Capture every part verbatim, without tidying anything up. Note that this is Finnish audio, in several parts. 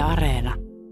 Areena.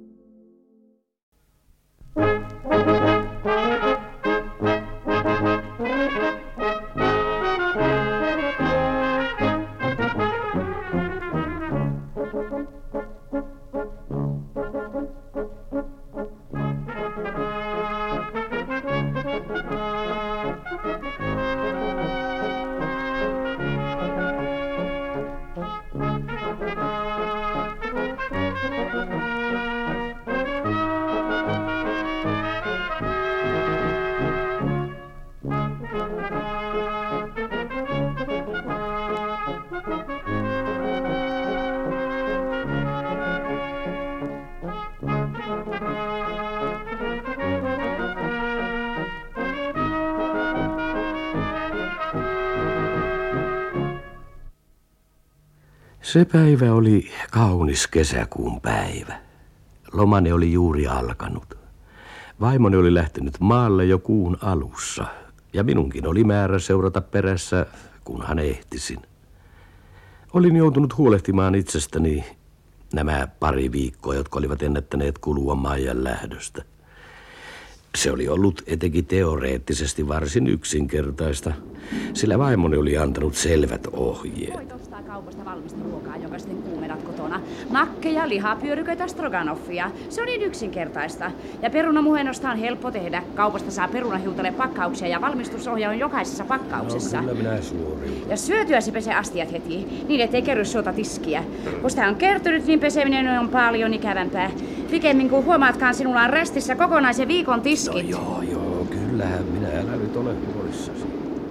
Se päivä oli kaunis kesäkuun päivä. Lomani oli juuri alkanut. Vaimoni oli lähtenyt maalle jo kuun alussa, ja minunkin oli määrä seurata perässä, kunhan ehtisin. Olin joutunut huolehtimaan itsestäni nämä pari viikkoa, jotka olivat ennättäneet kulua Maijan lähdöstä. Se oli ollut etenkin teoreettisesti varsin yksinkertaista, sillä vaimoni oli antanut selvät ohjeet. Voit ostaa kaupasta valmista ruokaa, joka sitten kuumenat kotona. Nakkeja, lihapyöryköitä, stroganoffia. Se on niin yksinkertaista. Ja perunamuhennosta on helppo tehdä. Kaupasta saa perunahiutale pakkauksia ja valmistusohja on jokaisessa pakkauksessa. No, kyllä minä suoriutan. Ja syötyäsi pese astiat heti, niin ettei kerry suota tiskiä. Kun sitä on kertynyt, niin peseminen on paljon ikävämpää. Pikemmin kuin huomaatkaan, sinulla on restissä kokonaisen viikon tiskit. No joo, joo, kyllähän minä, älä nyt ole huolissasi.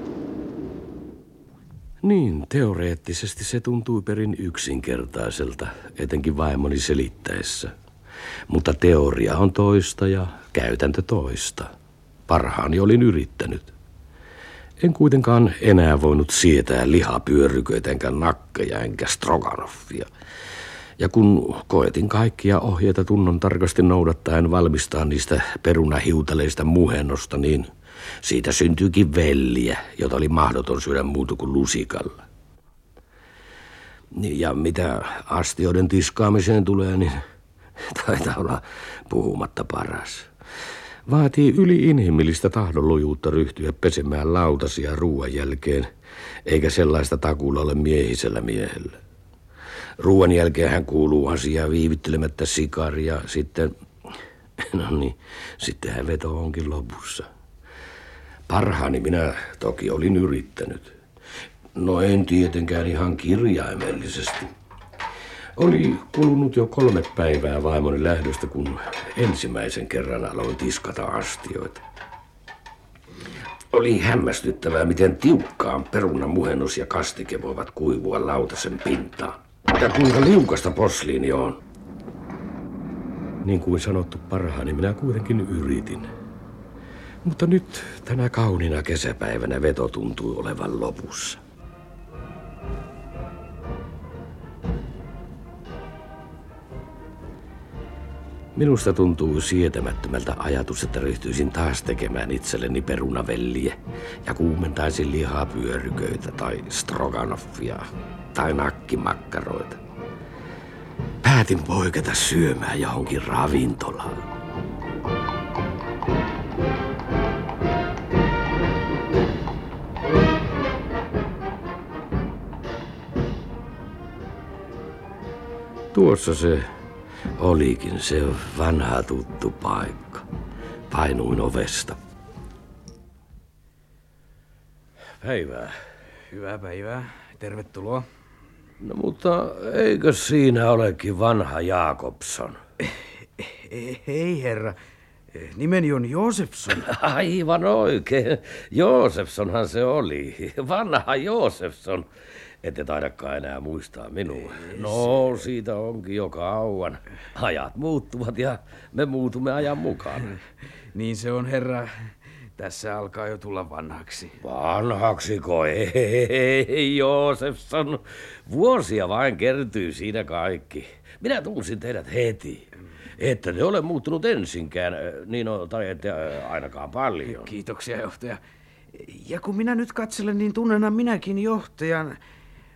Niin, teoreettisesti se tuntui perin yksinkertaiselta, etenkin vaimoni selittäessä. Mutta teoria on toista ja käytäntö toista. Parhaani olin yrittänyt. En kuitenkaan enää voinut sietää lihapyöryköitä enkä nakkeja enkä stroganoffia. Ja kun koetin kaikkia ohjeita tunnon tarkasti noudattaen valmistaa niistä perunahiutaleista muhennosta, niin siitä syntyykin velliä, jota oli mahdoton syödä muuta kuin lusikalla. Ja mitä astioiden tiskaamiseen tulee, niin taitaa olla puhumatta paras. Vaatii yli-inhimillistä tahdonlujuutta ryhtyä pesemään lautasia ruoan jälkeen, eikä sellaista takuulla ole miehisellä miehellä. Ruoan jälkeen hän kuuluu asiaa viivyttelemättä sikari ja sitten, no niin, sittenhän veto onkin lopussa. Parhaani minä toki olin yrittänyt. No en tietenkään ihan kirjaimellisesti. Oli kulunut jo kolme päivää vaimoni lähdöstä, kun ensimmäisen kerran aloin tiskata astioita. Oli hämmästyttävää, miten tiukkaan perunamuhennus ja kastike voivat kuivua lautasen pintaan. Ja kuinka liukasta posliini on. Niin kuin sanottu, parhaani minä kuitenkin yritin. Mutta nyt tänä kauniina kesäpäivänä veto tuntui olevan lopussa. Minusta tuntuu sietämättömältä ajatus, että ryhtyisin taas tekemään itselleni perunavelliä ja kuumentaisin lihapyöryköitä tai stroganoffia tai nakkimakkaroita. Päätin poiketa syömään johonkin ravintolaan. Tuossa se olikin se vanha tuttu paikka. Painuin ovesta. Päivää. Hyvää päivää. Tervetuloa. No mutta eikö siinä olekin vanha Jakobson? Ei herra. Nimeni on Joosefson. Aivan oikein. Joosefsonhan se oli. Vanha Joosefson. Ette taidakaan enää muistaa minua. No, siitä onkin jo kauan. Ajat muuttuvat ja me muutumme ajan mukaan. Niin se on, herra. Tässä alkaa jo tulla vanhaksi. Vanhaksiko? Ei, Joosefson. Vuosia vain kertyy siinä kaikki. Minä tunsin teidät heti. Ette te ole muuttunut ensinkään, niin on, tai ette ainakaan paljon. Kiitoksia, johtaja. Ja kun minä nyt katselen, niin tunnenhan minäkin johtajan.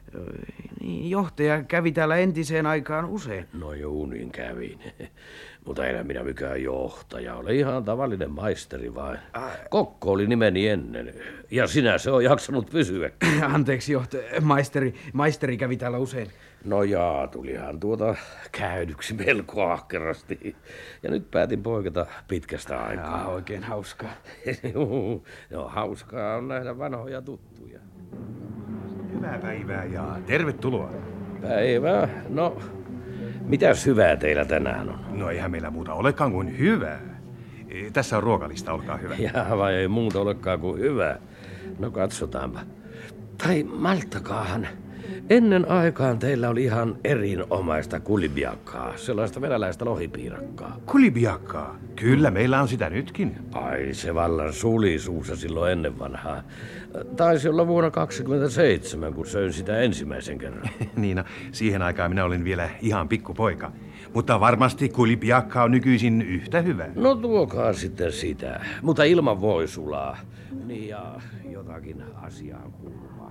Niin, johtaja kävi täällä entiseen aikaan usein. No juunin kävin. Mutta enhän minä mikään johtaja ole. Ihan tavallinen maisteri vain. Kokko oli nimeni ennen. Ja sinä se on jaksanut pysyä. Anteeksi, johtaja. Maisteri, maisteri kävi täällä usein. No jaa, tulihan tuota käydyksi melko ahkerasti. Ja nyt päätin poiketa pitkästä aikaa. Jaa, oikein hauskaa. No, hauskaa on nähdä vanhoja tuttuja. Hyvää päivää ja tervetuloa. Päivää. No, mitäs hyvää teillä tänään on? No eihän meillä muuta olekaan kuin hyvää. E, Tässä on ruokalista, olkaa hyvä. Jaa, vai ei muuta olekaan kuin hyvää. No katsotaanpa. Tai malttakaahan. Ennen aikaan teillä oli ihan erinomaista kulibiakkaa, sellaista venäläistä lohipiirakkaa. Kulibiakkaa. Kyllä, meillä on sitä nytkin. Ai, se vallan suli suussa silloin ennen vanhaa. Taisi olla vuonna kaksikymmentäseitsemän, kun söin sitä ensimmäisen kerran. Niin, no, siihen aikaan minä olin vielä ihan pikkupoika. Mutta varmasti kulibiakka on nykyisin yhtä hyvä. No tuokaa sitten sitä, mutta ilman voi sulaa. Niin ja jotakin asiaan kuuluvaa.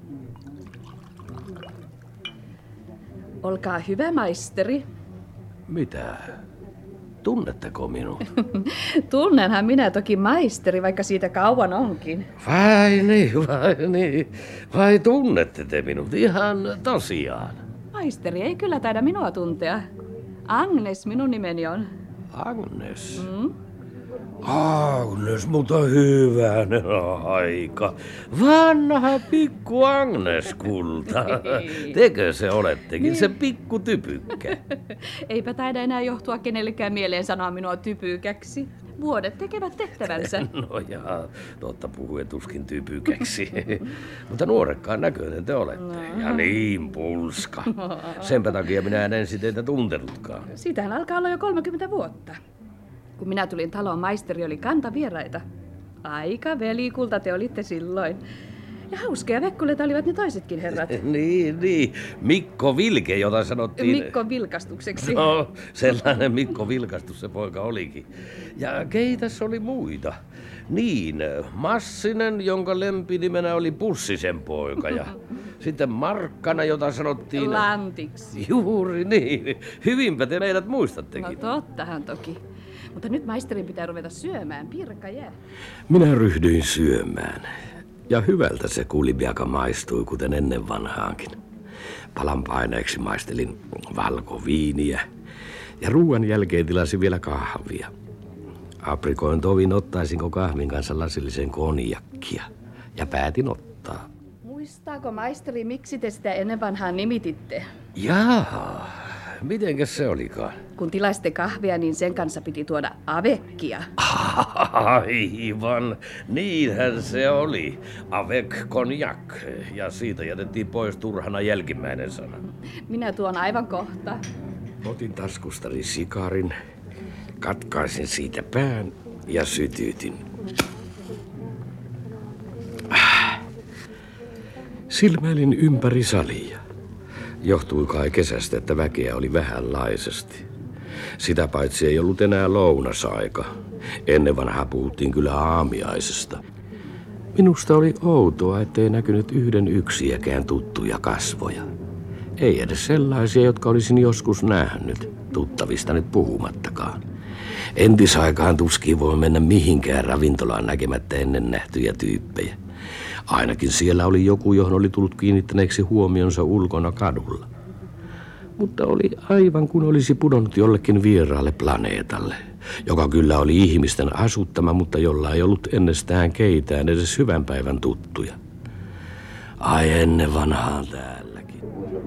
Olkaa hyvä, maisteri. Mitä? Tunnetteko minut? Tunnenhan minä toki maisteri, vaikka siitä kauan onkin. Vai niin, vai niin. Vai tunnette te minut ihan tosiaan? Maisteri ei kyllä taida minua tuntea. Agnes minun nimeni on. Agnes? Mm? Agnes, mutta hyvänen aika. Vanha pikku Agnes, kulta. Tekö se olettekin, se pikku typykkä? Eipä taida enää johtua kenellekään mieleen sanoa minua typykäksi. Vuodet tekevät tehtävänsä. No jaa, totta puhuen tuskin typykäksi. Mutta nuorekkaan näköinen te olette. No. Ja niin pulska. Senpä takia minä en ensin teitä tuntenutkaan. Siitähän alkaa olla jo kolmekymmentä vuotta. Kun minä tulin taloon, maisteri oli kantavieraita. Aika velikulta te olitte silloin. Ja hauskeja vekkuleita olivat ne toisetkin herrat. niin, niin. Mikko Vilke, jota sanottiin... Mikko Vilkastukseksi. No, sellainen Mikko Vilkastus se poika olikin. Ja keitäs oli muita? Niin, Massinen, jonka lempinimenä oli Pussisen poika. Ja sitten Markkana, jota sanottiin... Lantiksi. Juuri niin. Hyvinpä te meidät muistattekin. No tottahan toki. Mutta nyt maisterin pitää ruveta syömään. Piirakka jää. Minä ryhdyin syömään. Ja hyvältä se kulibiaka maistui, kuten ennen vanhaankin. Palan paineeksi maistelin valkoviiniä. Ja ruuan jälkeen tilasin vielä kahvia. Aprikoin tovin, ottaisinko kahvin kanssa lasillisen konjakkia. Ja päätin ottaa. Muistaako maisteri, miksi te sitä ennen vanhaan nimititte? Jaa, mitenkäs se olikaan? Kun tilasitte kahvia, niin sen kanssa piti tuoda avekkia. Aivan, niinhän se oli. Avec cognac. Ja siitä jätettiin pois turhana jälkimmäinen sana. Minä tuon aivan kohta. Otin taskustani sikarin, katkaisin siitä pään ja sytytin. Silmäilin ympäri salia. Johtui kai kesästä, että väkeä oli vähänlaisesti. Sitä paitsi ei ollut enää lounasaika. Ennen vanhaa puhuttiin kyllä aamiaisesta. Minusta oli outoa, ettei näkynyt yhden yksiäkään tuttuja kasvoja. Ei edes sellaisia, jotka olisin joskus nähnyt, tuttavista nyt puhumattakaan. Entisaikaan tuskin voi mennä mihinkään ravintolaan näkemättä ennen nähtyjä tyyppejä. Ainakin siellä oli joku, johon oli tullut kiinnittäneeksi huomionsa ulkona kadulla. Mutta oli aivan kuin olisi pudonnut jollekin vieraalle planeetalle, joka kyllä oli ihmisten asuttama, mutta jolla ei ollut ennestään keitään edes hyvän päivän tuttuja. Ai ennen vanhaan täälläkin.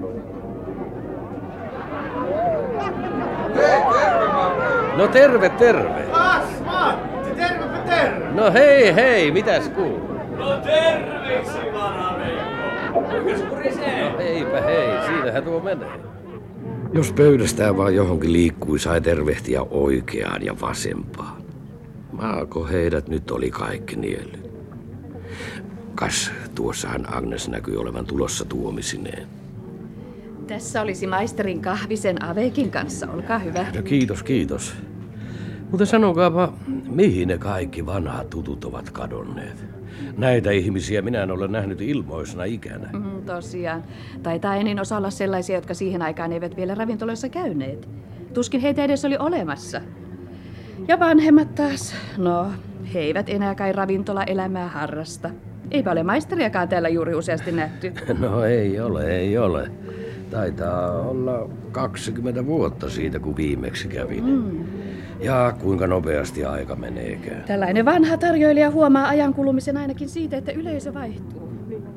Hei, terve Matti! No terve, terve! As, Matti, tervepä terve! No hei, hei, mitäs kuuluu? No terveiksi, vanha Veikko! Kuinka surisee? No heipä hei, siinähän tuo menee. Jos pöydästään vaan johonkin liikkui, sai tervehtiä oikeaan ja vasempaan. Maako heidät nyt oli kaikki niellyt. Kas, tuossahan Agnes näkyi olevan tulossa tuomisineen. Tässä olisi maisterin kahvisen avekin kanssa, olkaa hyvä. No kiitos, kiitos. Mutta sanokaapa, mihin ne kaikki vanhat tutut ovat kadonneet? Näitä ihmisiä minä en ole nähnyt ilmoisena ikänä. Mm, tosiaan. Taitaa enin osa olla sellaisia, jotka siihen aikaan eivät vielä ravintoloissa käyneet. Tuskin heitä edes oli olemassa. Ja vanhemmat taas, no, he eivät enää kai ravintola-elämää harrasta. Eipä ole maisteriakaan täällä juuri useasti nähty. No ei ole, ei ole. Taitaa olla kaksikymmentä vuotta siitä, kun viimeksi kävin. Mm. Ja kuinka nopeasti aika meneekään. Tällainen vanha tarjoilija huomaa ajan kulumisen ainakin siitä, että yleisö vaihtuu.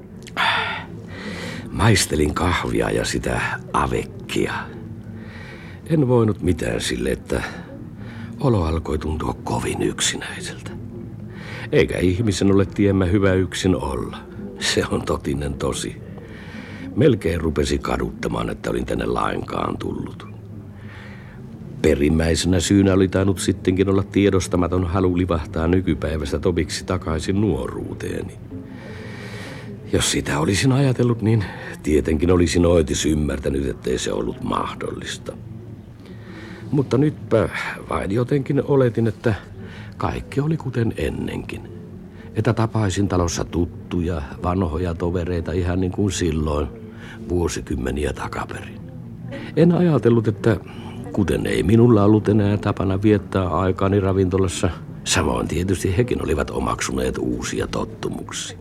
Maistelin kahvia ja sitä avekkia. En voinut mitään sille, että olo alkoi tuntua kovin yksinäiseltä. Eikä ihmisen ole tiemmä hyvä yksin olla. Se on totinen tosi. Melkein rupesi kaduttamaan, että olin tänne lainkaan tullut. Perimmäisenä syynä oli tainnut sittenkin olla tiedostamaton halu livahtaa nykypäivästä topiksi takaisin nuoruuteeni. Jos sitä olisin ajatellut, niin tietenkin olisin oitis ymmärtänyt, ettei se ollut mahdollista. Mutta nytpä vain jotenkin oletin, että kaikki oli kuten ennenkin. Että tapaisin talossa tuttuja, vanhoja tovereita ihan niin kuin silloin, vuosikymmeniä takaperin. En ajatellut, että kuten ei minulla ollut enää tapana viettää aikaani ravintolassa, samoin tietysti hekin olivat omaksuneet uusia tottumuksia.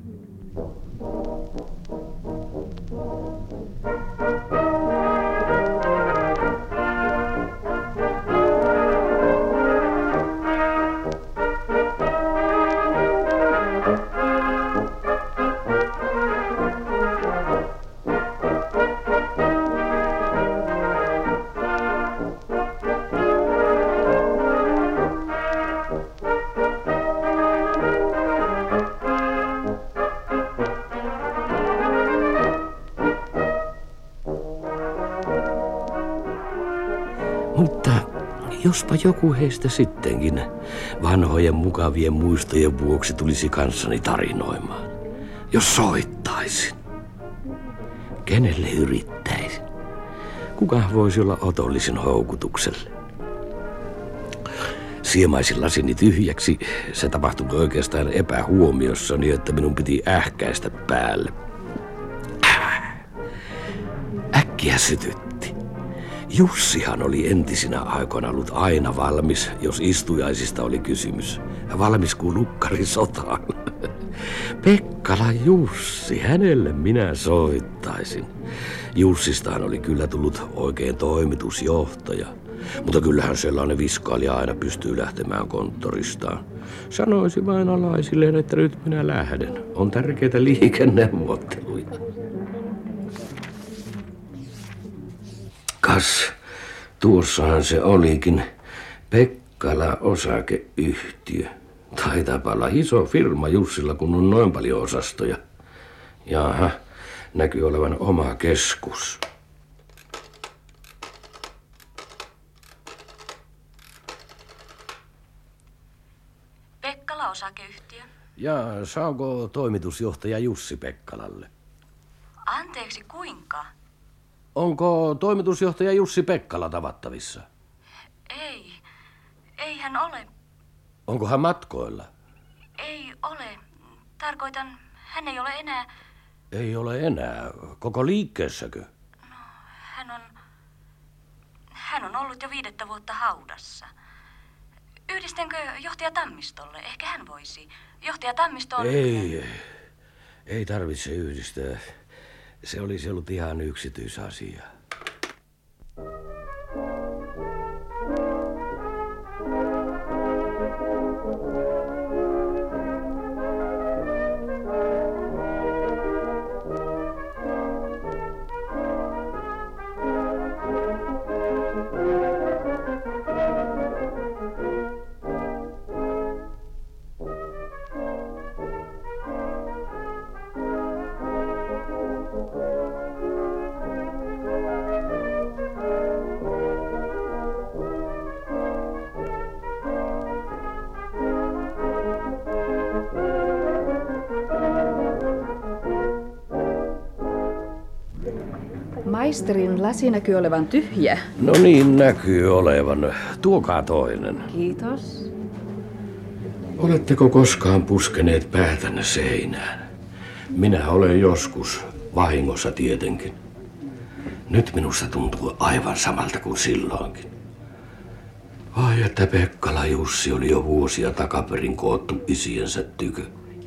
Mutta jospa joku heistä sittenkin vanhojen mukavien muistojen vuoksi tulisi kanssani tarinoimaan. Jos soittaisin. Kenelle yrittäisin? Kuka voisi olla otollisen houkutukselle? Siemaisin lasini tyhjäksi. Se tapahtui oikeastaan epähuomiossa niin, että minun piti ähkäistä päälle. Äkkiä sytytti. Jussihan oli entisinä aikoina ollut aina valmis, jos istujaisista oli kysymys. Valmis kuin lukkari sotaan. Pekkala Jussi, hänelle minä soittaisin. Jussistaan oli kyllä tullut oikein toimitusjohtaja. Mutta kyllähän sellainen viskaali aina pystyy lähtemään konttoristaan. Sanoisi vain alaisilleen, että nyt minä lähden. On tärkeitä liikenneuvotteluja. Kas, tuossahan se olikin. Pekkala osakeyhtiö. Taitaapa olla iso firma Jussilla, kun on noin paljon osastoja. Jaha, näkyy olevan oma keskus. Pekkala osakeyhtiö. Ja saako toimitusjohtaja Jussi Pekkalalle? Anteeksi, kuinka? Onko toimitusjohtaja Jussi Pekkala tavattavissa? Ei, ei hän ole. Onko hän matkoilla? Ei ole. Tarkoitan, hän ei ole enää. Ei ole enää. Koko liikkeessäkö? No, hän on... Hän on ollut jo viidettä vuotta haudassa. Yhdistänkö johtaja Tammistolle? Ehkä hän voisi. Johtaja Tammisto on... Ei, ei tarvitse yhdistää. Se olisi ollut ihan yksityisasia. Maisterin lasi näkyy olevan tyhjä. No niin näkyy olevan. Tuokaa toinen. Kiitos. Oletteko koskaan puskeneet päätänne seinään? Minä olen joskus, vahingossa tietenkin. Nyt minusta tuntuu aivan samalta kuin silloinkin. Vai että Pekkala Jussi oli jo vuosia takaperin koottu isiensä tykö.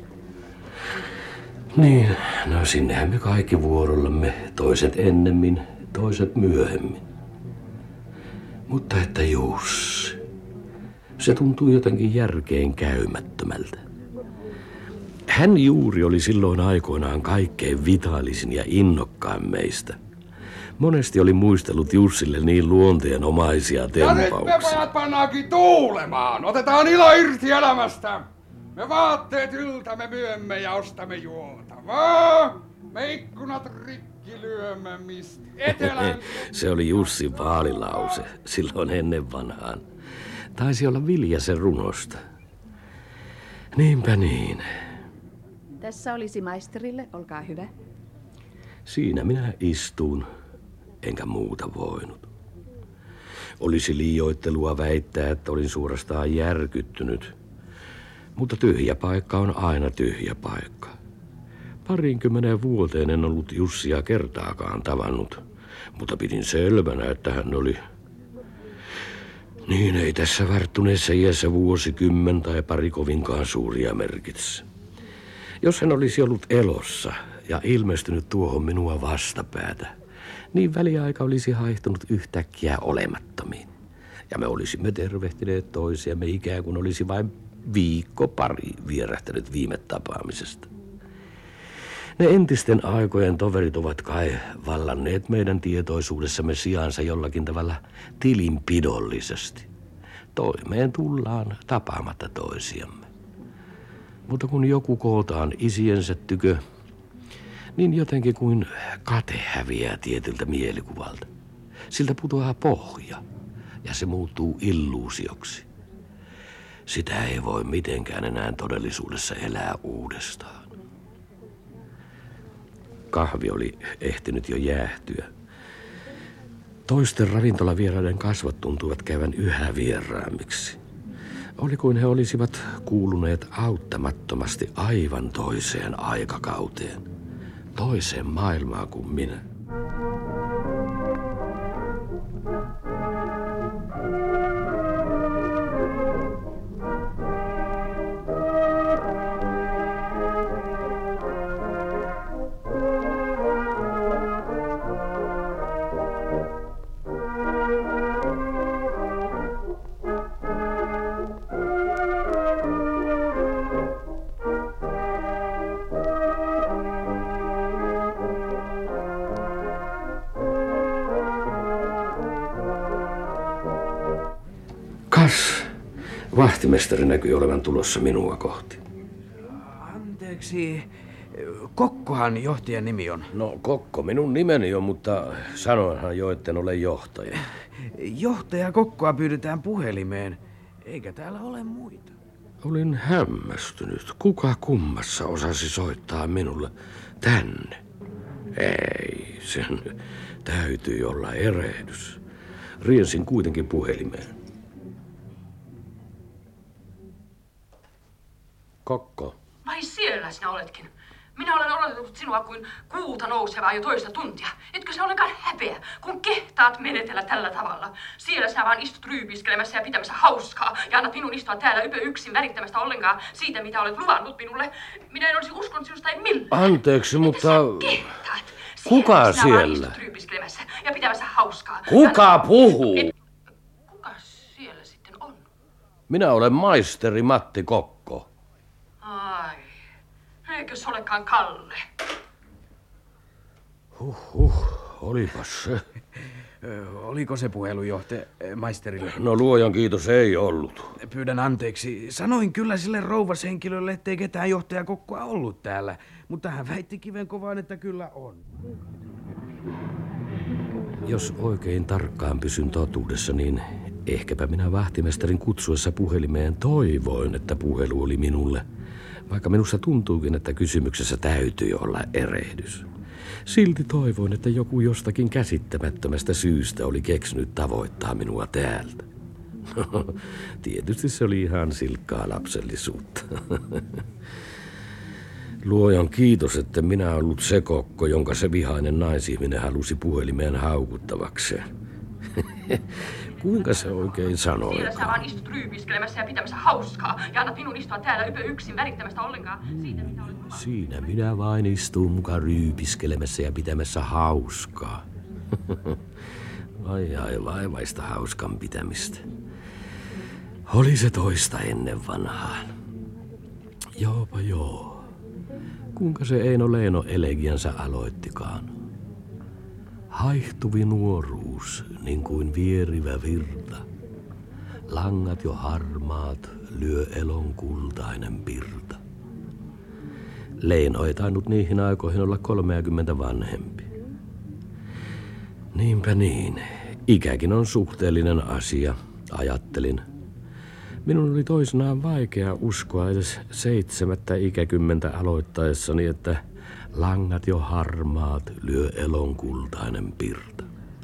Niin, no sinnehän me kaikki vuorollamme, toiset ennemmin, toiset myöhemmin. Mutta että Jussi, se tuntuu jotenkin järkeen käymättömältä. Hän juuri oli silloin aikoinaan kaikkein vitaalisin ja innokkain meistä. Monesti oli muistellut Jussille niin luonteenomaisia tempauksia. Ja nyt me pojat pannaankin tuulemaan. Otetaan ilo irti elämästä. Me vaatteet yltämme myömme ja ostamme juotavaa. Me ikkunat rikki lyömme mistä etelän. Se oli Jussin vaalilause silloin ennen vanhaan. Taisi olla Viljasen runosta. Niinpä niin. Tässä olisi maisterille, olkaa hyvä. Siinä minä istuun, enkä muuta voinut. Olisi liioittelua väittää, että olin suorastaan järkyttynyt. Mutta tyhjä paikka on aina tyhjä paikka. Parinkymmenen vuoteen en ollut Jussia kertaakaan tavannut, mutta pidin selvänä, että hän oli... Niin ei tässä varttuneessa iässä vuosikymmen tai pari kovinkaan suuria merkitse. Jos hän olisi ollut elossa ja ilmestynyt tuohon minua vastapäätä, niin väliaika olisi haihtunut yhtäkkiä olemattomiin. Ja me olisimme tervehtineet toisiamme ikään kuin olisi vain viikko pari vierähtänyt viime tapaamisesta. Ne entisten aikojen toverit ovat kai vallanneet meidän tietoisuudessamme sijansa jollakin tavalla tilinpidollisesti. Toimeen tullaan tapaamatta toisiamme. Mutta kun joku kootaan isiensä tykö, niin jotenkin kuin kate häviää tietyltä mielikuvalta. Siltä putoaa pohja ja se muuttuu illuusioksi. Sitä ei voi mitenkään enää todellisuudessa elää uudestaan. Kahvi oli ehtinyt jo jäähtyä. Toisten ravintolavieraiden kasvot tuntuivat käyvän yhä vieraammiksi. Oli kuin he olisivat kuuluneet auttamattomasti aivan toiseen aikakauteen. Toiseen maailmaan kuin minä. Kas, vahtimestari näkyi olevan tulossa minua kohti. Anteeksi, Kokkohan johtajan nimi on. No Kokko minun nimeni on, mutta sanoinhan jo, etten ole johtaja. Johtaja Kokkoa pyydetään puhelimeen, eikä täällä ole muita. Olin hämmästynyt. Kuka kummassa osasi soittaa minulle tänne? Ei, sen täytyi olla erehdys. Riensin kuitenkin puhelimeen. Kokko. Vai siellä sinä oletkin. Minä olen odotellut sinua kuin kuuta nousevaa jo toista tuntia. Etkö se olekaan häpeä, kun kehtaat menetellä tällä tavalla? Siellä sinä vaan istut ryypiskelemässä ja pitämässä hauskaa ja annat minun istua täällä ypö yksin välittämästä ollenkaan siitä, mitä olet luvannut minulle. Minä en olisi uskonut sinusta ei millään. Anteeksi, mutta... Kehtaat. Kuka sinä siellä? Vaan istut ryypiskelemässä ja pitämässä hauskaa. Kuka annat... puhuu? Et... Kuka siellä sitten on? Minä olen maisteri Matti Kokko. Ai, eikö se olekaan Kalle? Huh, huh, olipas se. Oliko se puhelujohtaja maisterille? No luojan kiitos ei ollut. Pyydän anteeksi. Sanoin kyllä sille rouvashenkilölle, ettei ketään johtaja Kokkoa ollut täällä. Mutta hän väitti kivenkovaan, että kyllä on. Jos oikein tarkkaan pysyn totuudessa, niin ehkäpä minä vahtimestarin kutsuessa puhelimeen toivoin, että puhelu oli minulle. Vaikka minusta tuntuukin, että kysymyksessä täytyy olla erehdys. Silti toivoin, että joku jostakin käsittämättömästä syystä oli keksinyt tavoittaa minua täältä. No, tietysti se oli ihan silkkaa lapsellisuutta. Luojan kiitos, että minä ollut se kokko, jonka se vihainen naisihminen halusi puhelimeen haukuttavakseen. Kuinka se oikein sanoi? Siellä sä vaan istut ryypiskelemässä ja pitämässä hauskaa ja annat minun istua täällä ypö yksin välittämästä ollenkaan siitä, mitä olet... Siinä minä vain istun mukaan ryypiskelemässä ja pitämässä hauskaa. Ai ai, vaivaista hauskan pitämistä. Oli se toista ennen vanhaan. Joopa joo. Kuinka se Eino Leino elegiansa aloittikaan. Haihtuvi nuoruus, niin kuin vierivä virta. Langat jo harmaat, lyö elon kultainen pirta. Leino ei tainnut niihin aikoihin olla kolmeakymmentä vanhempi. Niinpä niin, ikäkin on suhteellinen asia, ajattelin. Minun oli toisinaan vaikea uskoa edes seitsemättä ikäkymmentä aloittaessani, että langat jo harmaat, lyö elon kultainen pirta.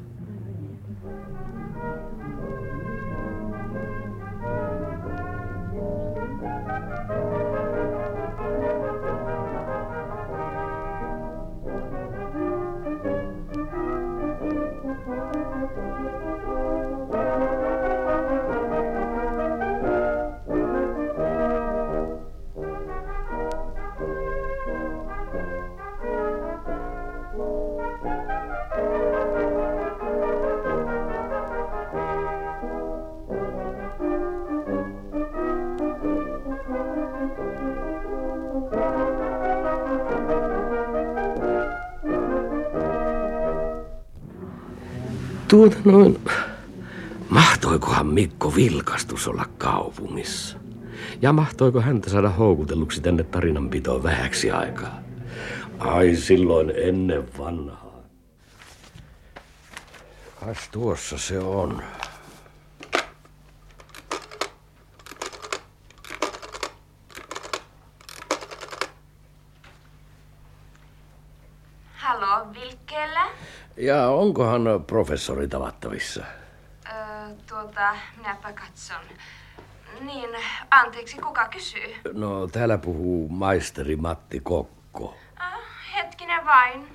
Tuota noin, mahtoikohan Mikko Vilkastus olla kaupungissa? Ja mahtoiko häntä saada houkutelluksi tänne tarinanpitoon vähäksi aikaa? Ai silloin ennen vanhaa. Kas tuossa se on. Halo, Vilkkeellä? Ja onkohan professori tavattavissa? Öö, tuota, minäpä katson. Niin, anteeksi, kuka kysyy? No, täällä puhuu maisteri Matti Kokko. Ah, hetkinen vain.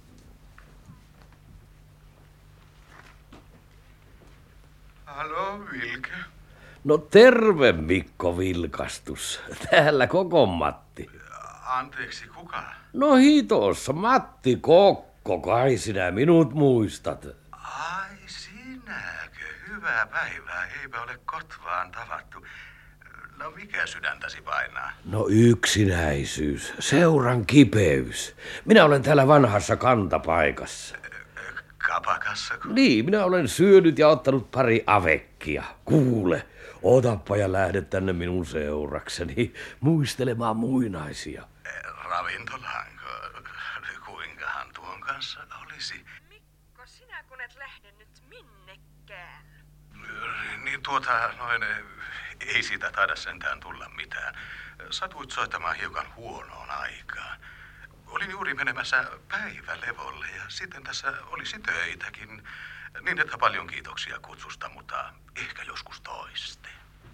Halo, Vilke. No terve, Mikko Vilkastus. Täällä koko Matti. Anteeksi, kuka? No hitossa, Matti Kokko, kai sinä minut muistat. Ai sinäkö? Hyvää päivää, eipä ole kotvaan tavattu. No mikä sydäntäsi painaa? No yksinäisyys, seuran kipeys. Minä olen täällä vanhassa kantapaikassa. Kapakassako? Niin, minä olen syönyt ja ottanut pari avekkia. Kuule, otappa ja lähde tänne minun seurakseni muistelemaan muinaisia. Ravintolanko? Kuinkahan tuon kanssa olisi? Mikko, sinä kun et lähde nyt minnekään. Niin tuota, noin, ei siitä taida sentään tulla mitään. Satuit soittamaan hiukan huonoon aikaan. Olin juuri menemässä päivälevolle ja sitten tässä olisi töitäkin. Niin että paljon kiitoksia kutsusta, mutta ehkä joskus toiste.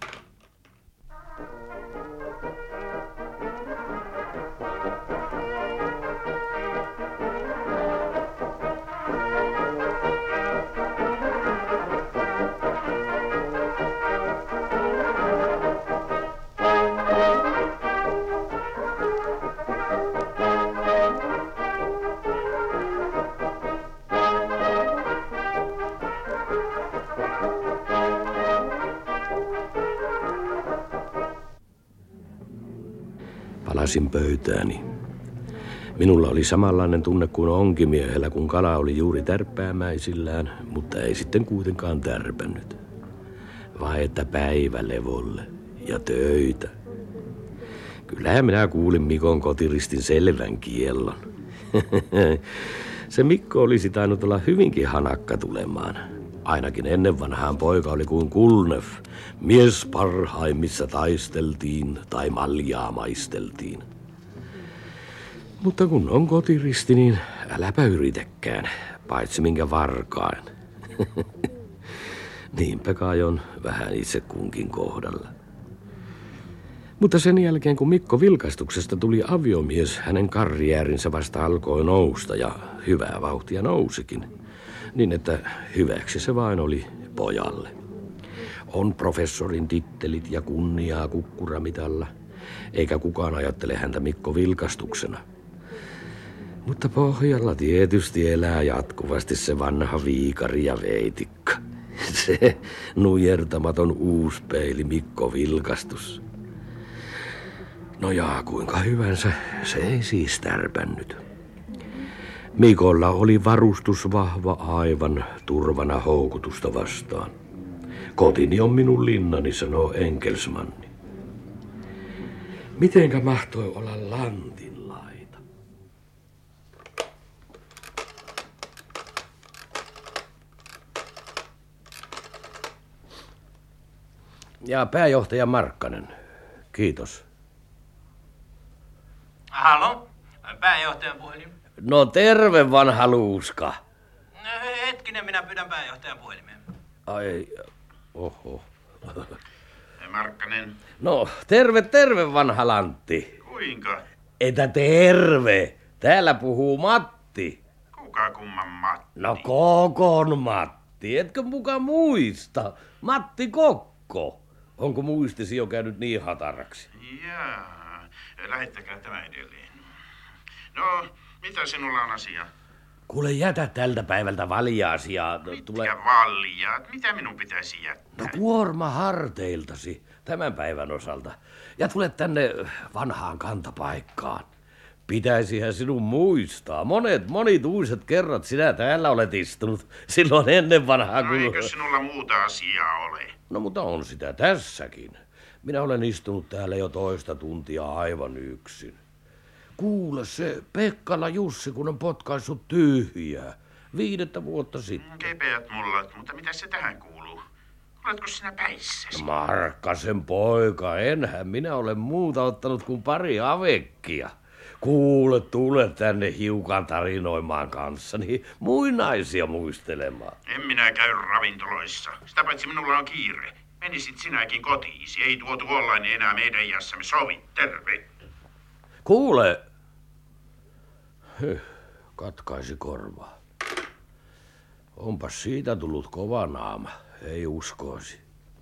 Palasin pöytääni. Minulla oli samanlainen tunne kuin onkimiehellä, kun kala oli juuri tärppäämäisillään, mutta ei sitten kuitenkaan tärpännyt. Vai että päivälevolle ja töitä. Kyllähän minä kuulin Mikon kotiristin selvän kiellon. Se Mikko olisi tainnut olla hyvinkin hanakka tulemaan. Ainakin ennen vanhaan poika oli kuin Kulnef. Mies parhaimmissa taisteltiin tai maljaa maisteltiin. Mutta kun on kotiristi, niin äläpä yritäkään, paitsi minkä varkain. Niinpä kai on vähän itse kunkin kohdalla. Mutta sen jälkeen, kun Mikko Vilkastuksesta tuli aviomies, hänen karjäärinsä vasta alkoi nousta ja hyvää vauhtia nousikin. Niin, että hyväksi se vain oli pojalle. On professorin tittelit ja kunniaa kukkuramitalla, eikä kukaan ajattele häntä Mikko Vilkastuksena. Mutta pohjalla tietysti elää jatkuvasti se vanha viikari ja veitikka. Se nujertamaton uuspeili Mikko Vilkastus. No jaa, kuinka hyvänsä, se ei siis tärpännyt. Mikolla oli varustus vahva aivan turvana houkutusta vastaan. Kotini on minun linnani, sanoo Enkelsmanni. Mitenkä mahtoi olla lantin laita? Ja pääjohtaja Markkanen, kiitos. Halo, pääjohtajan puhelin. No terve, vanha luuska. No, hetkinen, minä pyydän pääjohtajan puhelimeen. Ai, oho. Markkanen. No, terve, terve, vanha lantti. Kuinka? Etä terve. Täällä puhuu Matti. Kuka kumman Matti? No, Kokon Matti. Etkö muka muista? Matti Kokko. Onko muistisi jo käynyt niin hataraksi? Jaa, lähettäkää tämä edelleen. No, mitä sinulla on asia? Kuule, jätä tältä päivältä valjaasi ja Mitkä tule... valjaat? Mitä minun pitäisi jättää? No kuorma harteiltasi tämän päivän osalta. Ja tule tänne vanhaan kantapaikkaan. Pitäisihän sinun muistaa. Monet, monituiset kerrat sinä täällä olet istunut silloin ennen vanhaa. No kun... eikö sinulla muuta asiaa ole? No mutta on sitä tässäkin. Minä olen istunut täällä jo toista tuntia aivan yksin. Kuule, se Pekkala Jussi, kun on potkaissut tyhjää. Viidettä vuotta sitten. Kepeät mullat, mutta mitä se tähän kuuluu? Oletko sinä päissäsi? Markkasen poika, enhän minä ole muuta ottanut kuin pari avekkia. Kuule, tule tänne hiukan tarinoimaan kanssani, muinaisia muistelemaan. En minä käy ravintoloissa. Sitä paitsi minulla on kiire. Menisit sinäkin kotiisi. Ei tuo tuollainen enää meidän iässämme sovi. Terve. Kuule. Hyh, katkaisi korvaa. Onpas siitä tullut kova naama, ei uskoisi.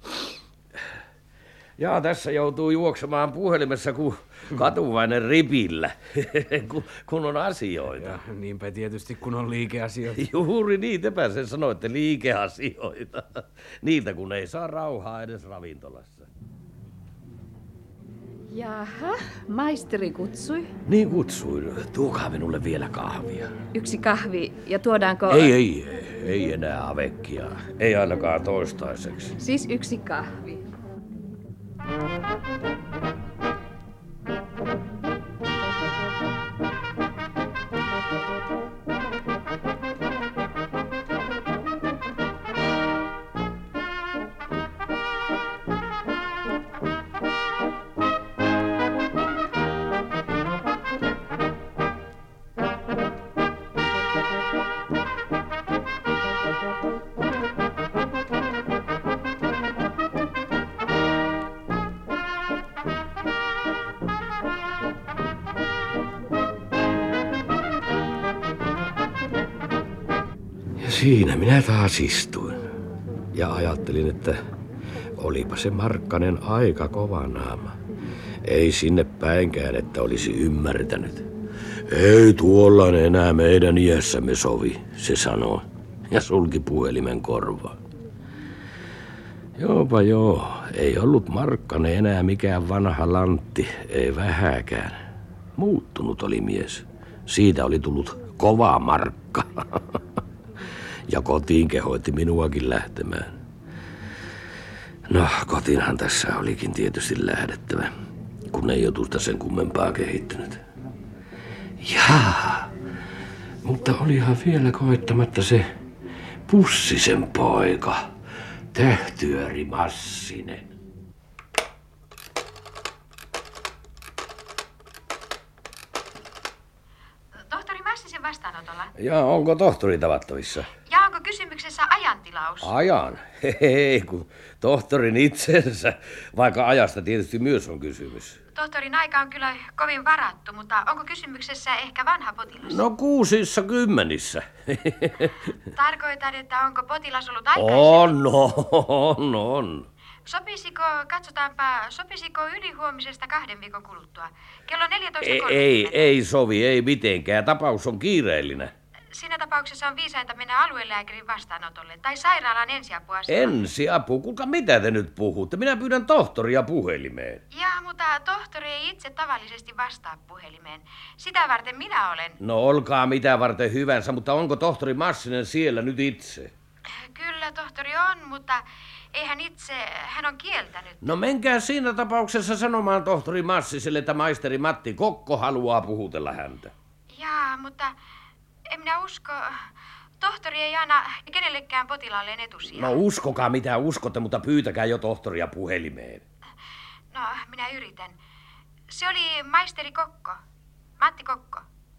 Ja tässä joutuu juoksemaan puhelimessa kuin katuvainen ripillä, kun, kun on asioita. Ja niinpä tietysti, kun on liikeasioita. Juuri niitäpä sen sanoitte, liikeasioita. Niiltä kun ei saa rauhaa edes ravintolassa. Jaha, maisteri kutsui. Niin kutsuin. Tuokaa minulle vielä kahvia. Yksi kahvi ja tuodaanko... Ei, ei, ei enää avekkia. Ei ainakaan toistaiseksi. Siis yksi kahvi. Siinä minä taas istuin ja ajattelin, että olipa se Markkanen aika kova naama. Ei sinne päinkään, että olisi ymmärtänyt. Ei tuollainen enää meidän iässämme sovi, se sanoi ja sulki puhelimen korvaan. Joopa joo, ei ollut Markkanen enää mikään vanha lantti, ei vähäkään. Muuttunut oli mies. Siitä oli tullut kova Markka. Ja kotiin kehoitti minuakin lähtemään. No, kotiinhan tässä olikin tietysti lähdettävä, kun ei jutusta sen kummempaa kehittynyt. Jaa, mutta olihan vielä koettamatta se Pussisen poika, Tähtyöri Massinen. Tohtori Massisen vastaanotolla. Ja onko tohtori tavattavissa? Ja onko kysymyksessä ajan ajantilaus. Ajan? Hei, kun tohtorin itsensä, vaikka ajasta tietysti myös on kysymys. Tohtorin aika on kyllä kovin varattu, mutta onko kysymyksessä ehkä vanha potilas? No kuusissa kymmenissä. Tarkoitan, että onko potilas ollut aikaisemmin? On, on, on. Sopisiko, katsotaanpa, sopisiko ylihuomisesta kahden viikon kuluttua? Kello neljätoista Ei, kolmekymmentä. ei, ei sovi, ei mitenkään. Tapaus on kiireellinen. Siinä tapauksessa on viisainta mennä aluelääkärin vastaanotolle tai sairaalan ensiapuasemalle. Ensiapu? Kuinka mitä te nyt puhutte? Minä pyydän tohtoria puhelimeen. Jaa, mutta tohtori ei itse tavallisesti vastaa puhelimeen. Sitä varten minä olen. No olkaa mitä varten hyvänsä, mutta onko tohtori Massinen siellä nyt itse? Kyllä tohtori on, mutta ei hän itse, hän on kieltänyt. No menkää siinä tapauksessa sanomaan tohtori Massiselle, että maisteri Matti Kokko haluaa puhutella häntä. Jaa, mutta en minä usko. Tohtori ei anna kenellekään potilaalleen etusijaa. No uskokaa mitä uskotte, mutta pyytäkää jo tohtoria puhelimeen. No, minä yritän. Se oli maisteri Kokko. Matti Kokko.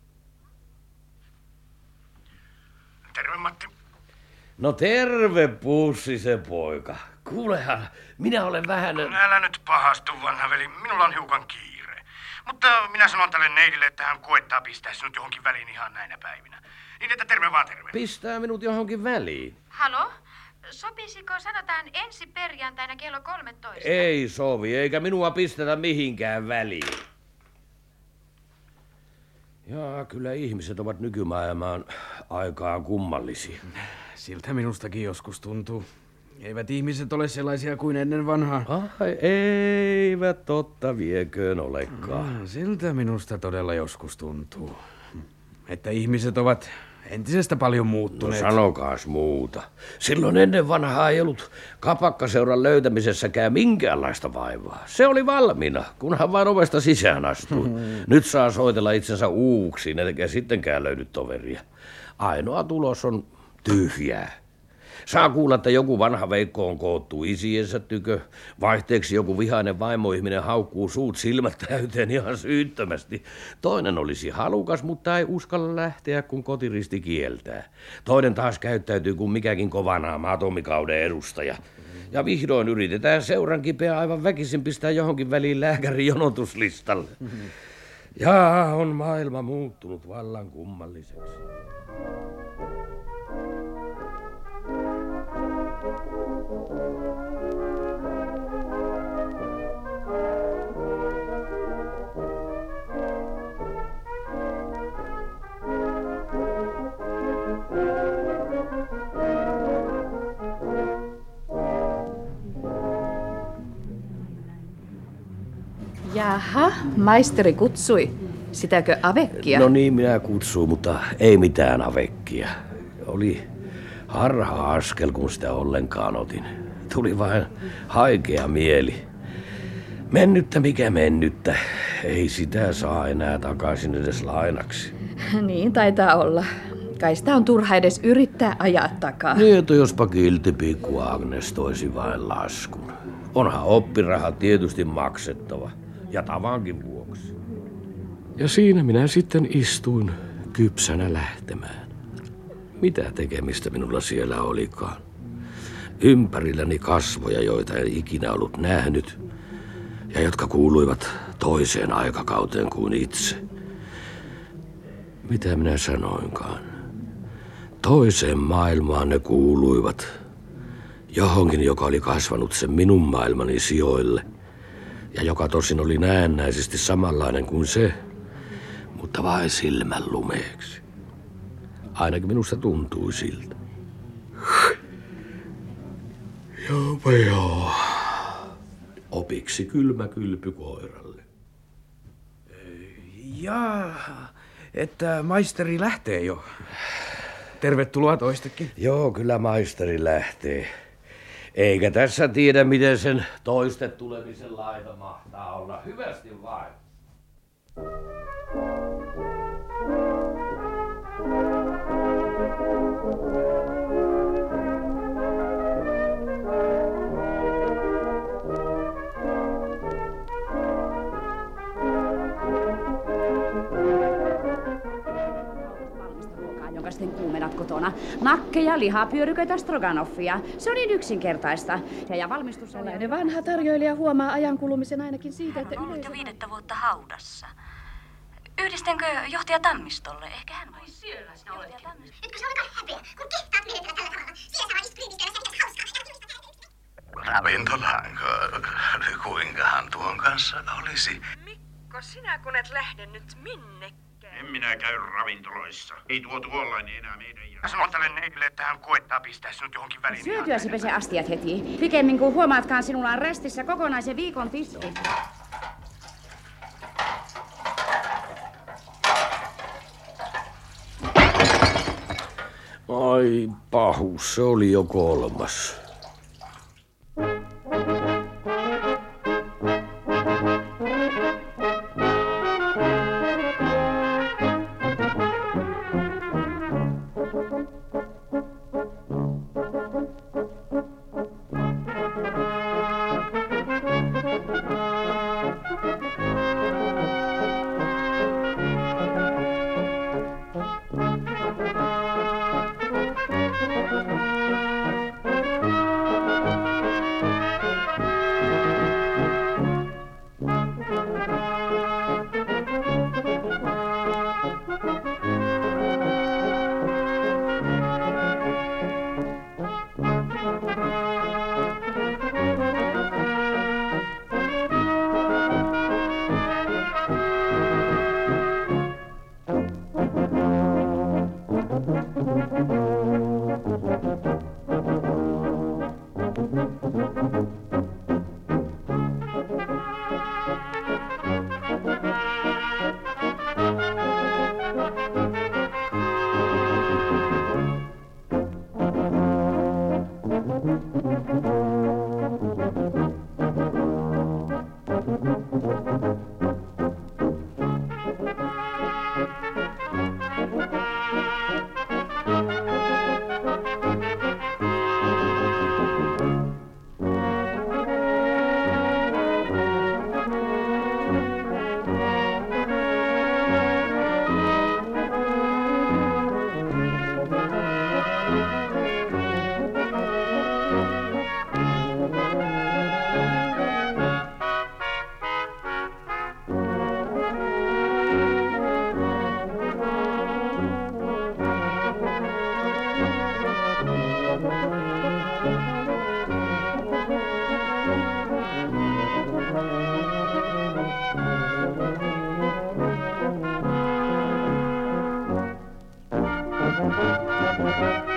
Terve, Matti. No terve, Pussi se poika. Kuulehan, minä olen vähän... Älä nyt pahastu, vanha veli. Minulla on hiukan kiire. Mutta minä sanon tälle neidille, että hän koettaa pistää sinut johonkin väliin ihan näinä päivinä. Niin että terve vaan terve. Pistää minut johonkin väliin. Halo? Sopisiko sanotaan ensi perjantaina kello kolmetoista? Ei sovi, eikä minua pistetä mihinkään väliin. Jaa, kyllä ihmiset ovat nykymaailmaan aikaan kummallisia. Siltä minustakin joskus tuntuu. Eivät ihmiset ole sellaisia kuin ennen vanhaa. Ai, eivät totta vieköön olekaan. Ah, siltä minusta todella joskus tuntuu. Että ihmiset ovat entisestä paljon muuttuneet. No sanokaas muuta. Silloin ennen vanhaa ei ollut kapakkaseuran löytämisessäkään minkäänlaista vaivaa. Se oli valmiina, kunhan vain ovesta sisään astui. Nyt saa soitella itsensä uuksiin, eikä sittenkään löydy toveria. Ainoa tulos on tyhjää. Saa kuulla, että joku vanha veikko on koottu isiensä tykö. Vaihteeksi joku vihainen vaimoihminen haukkuu suut silmät täyteen ihan syyttömästi. Toinen olisi halukas, mutta ei uskalla lähteä, kun kotiristi kieltää. Toinen taas käyttäytyy kuin mikäkin kovanaama atomikauden edustaja. Ja vihdoin yritetään seuran kipeä aivan väkisin pistää johonkin väliin lääkärin jonotuslistalle. Ja on maailma muuttunut vallan kummalliseksi. Jaha, maisteri kutsui. Sitäkö avekkia? No niin, minä kutsuin, mutta ei mitään avekkia. Oli harha-askel, kun sitä ollenkaan otin. Tuli vain haikea mieli. Mennyttä mikä mennyttä. Ei sitä saa enää takaisin edes lainaksi. Niin taitaa olla. Kai sitä on turha edes yrittää ajaa takaa. Niin, että jospa kilti pikku Agnes toisi vain laskun. Onhan oppiraha tietysti maksettava. Ja tavankin vuoksi. Ja siinä minä sitten istuin kypsänä lähtemään. Mitä tekemistä minulla siellä olikaan? Ympärilläni kasvoja, joita en ikinä ollut nähnyt. Ja jotka kuuluivat toiseen aikakauteen kuin itse. Mitä minä sanoinkaan? Toiseen maailmaan ne kuuluivat. Johonkin, joka oli kasvanut sen minun maailmani sijoille. Ja joka tosin oli näennäisesti samanlainen kuin se, mutta vain silmän lumeeksi. Ainakin minusta tuntui siltä. Joo, joo. Opiksi kylmä kylpy koiralle. Jaa, että maisteri lähtee jo. Tervetuloa toistekin. Joo, kyllä maisteri lähtee. Eikä tässä tiedä, miten sen toiste tulemisen laita mahtaa olla. Hyvästi vain. Jonka sitten kuumenat kotona. kotona. Nakkeja, lihapyöryköitä, stroganoffia. Se on niin yksinkertaista. Ja, ja valmistus on... Tällainen vanha tarjoilija huomaa ajan kulumisen ainakin siitä, että Hän on ollut yleisö... jo viidettä vuotta haudassa. Yhdistänkö johtaja Tammistolle? Ehkä hän voi. Siellä sinä oletkin. Etkö se olekaan häpeä, kun kehtaat menetellä tällä tavalla? Siellä sä vaan istut ryypiskelemässä ja hauskaa. Ravintolaanko? Kuinkahan tuon kanssa olisi? Mikko, sinä kun et lähde nyt minnekään. En minä käy ravintoloissa. Ei tuo tuollainen enää meidän jälkeen. Mä sanon tälle neidille, että hän koettaa pistää sinut johonkin väliin. Syötyäsi pese astiat heti. Pikemmin kuin huomaatkaan, sinulla on restissä kokonaisen viikon tiski. Ai pahus, se oli jo kolmas.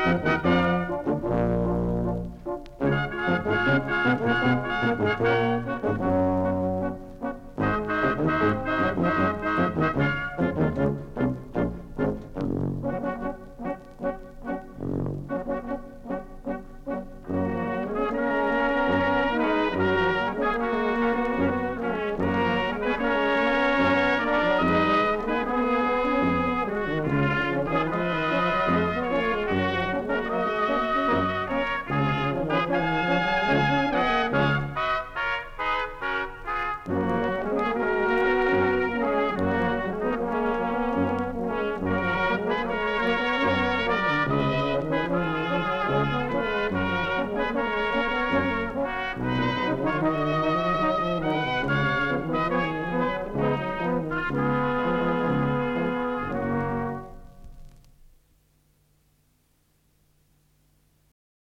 Thank you.